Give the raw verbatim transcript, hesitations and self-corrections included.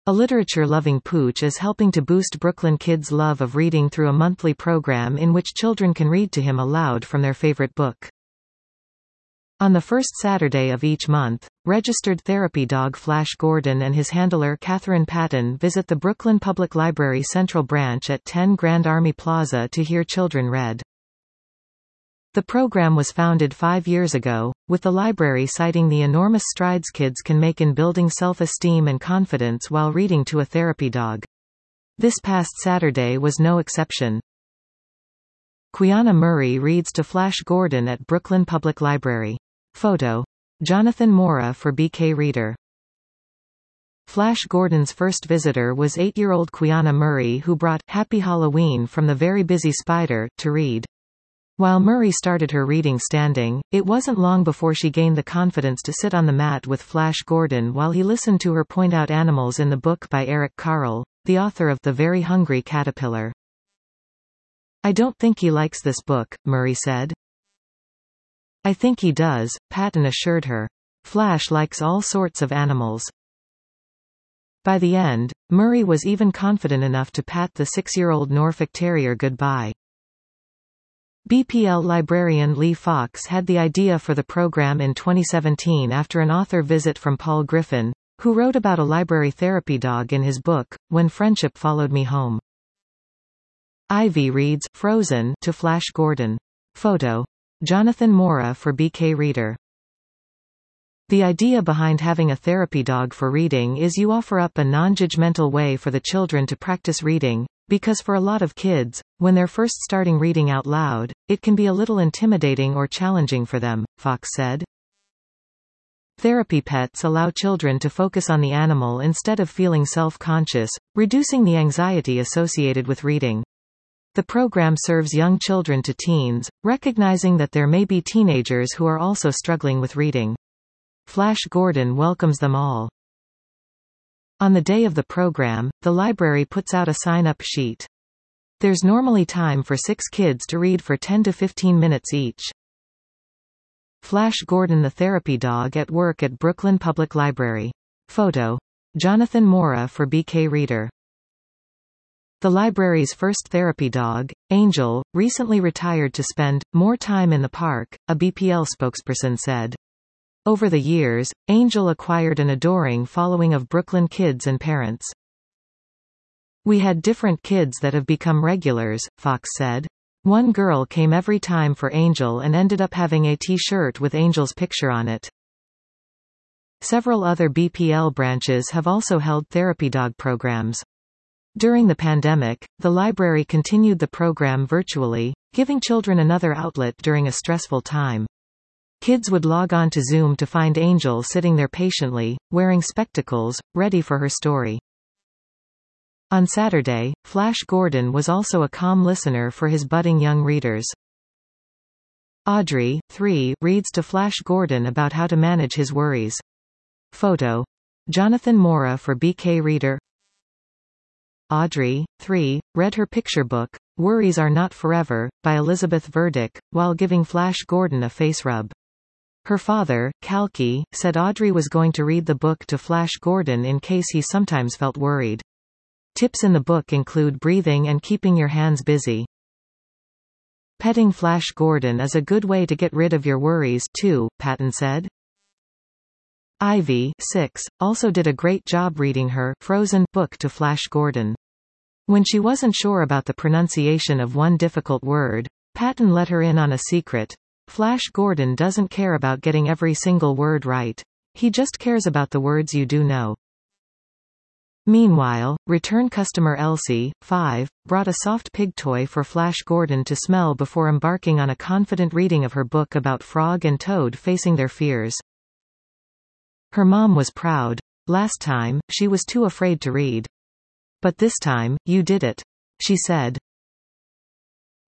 A literature-loving pooch is helping to boost Brooklyn kids' love of reading through a monthly program in which children can read to him aloud from their favorite book. On the first Saturday of each month, registered therapy dog Flash Gordon and his handler Catherine Patton visit the Brooklyn Public Library Central Branch at ten Grand Army Plaza to hear children read. The program was founded five years ago, with the library citing the enormous strides kids can make in building self-esteem and confidence while reading to a therapy dog. This past Saturday was no exception. Quiana Murray reads to Flash Gordon at Brooklyn Public Library. Photo. Jonathan Mora for B K Reader. Flash Gordon's first visitor was eight-year-old Quiana Murray, who brought Happy Halloween from the Very Busy Spider to read. While Murray started her reading standing, it wasn't long before she gained the confidence to sit on the mat with Flash Gordon while he listened to her point out animals in the book by Eric Carle, the author of The Very Hungry Caterpillar. "I don't think he likes this book," Murray said. "I think he does," Patton assured her. "Flash likes all sorts of animals." By the end, Murray was even confident enough to pat the six-year-old Norfolk Terrier goodbye. B P L librarian Lee Fox had the idea for the program in twenty seventeen after an author visit from Paul Griffin, who wrote about a library therapy dog in his book, When Friendship Followed Me Home. Ivy reads Frozen to Flash Gordon. Photo. Jonathan Mora for B K Reader. The idea behind having a therapy dog for reading is you offer up a non-judgmental way for the children to practice reading, because for a lot of kids, when they're first starting reading out loud, it can be a little intimidating or challenging for them, Fox said. Therapy pets allow children to focus on the animal instead of feeling self-conscious, reducing the anxiety associated with reading. The program serves young children to teens, recognizing that there may be teenagers who are also struggling with reading. Flash Gordon welcomes them all. On the day of the program, the library puts out a sign-up sheet. There's normally time for six kids to read for ten to fifteen minutes each. Flash Gordon the therapy dog at work at Brooklyn Public Library. Photo. Jonathan Mora for B K Reader. The library's first therapy dog, Angel, recently retired to spend more time in the park, a B P L spokesperson said. Over the years, Angel acquired an adoring following of Brooklyn kids and parents. "We had different kids that have become regulars," Fox said. "One girl came every time for Angel and ended up having a t-shirt with Angel's picture on it." Several other B P L branches have also held therapy dog programs. During the pandemic, the library continued the program virtually, giving children another outlet during a stressful time. Kids would log on to Zoom to find Angel sitting there patiently, wearing spectacles, ready for her story. On Saturday, Flash Gordon was also a calm listener for his budding young readers. Audrey, three, reads to Flash Gordon about how to manage his worries. Photo. Jonathan Mora for B K Reader. Audrey, three, read her picture book, Worries Are Not Forever, by Elizabeth Verdick, while giving Flash Gordon a face rub. Her father, Kalki, said Audrey was going to read the book to Flash Gordon in case he sometimes felt worried. Tips in the book include breathing and keeping your hands busy. Petting Flash Gordon is a good way to get rid of your worries, too, Patton said. Ivy, six, also did a great job reading her Frozen book to Flash Gordon. When she wasn't sure about the pronunciation of one difficult word, Patton let her in on a secret. Flash Gordon doesn't care about getting every single word right. He just cares about the words you do know. Meanwhile, return customer Elsie, five, brought a soft pig toy for Flash Gordon to smell before embarking on a confident reading of her book about Frog and Toad facing their fears. Her mom was proud. Last time, she was too afraid to read. But this time, you did it, she said.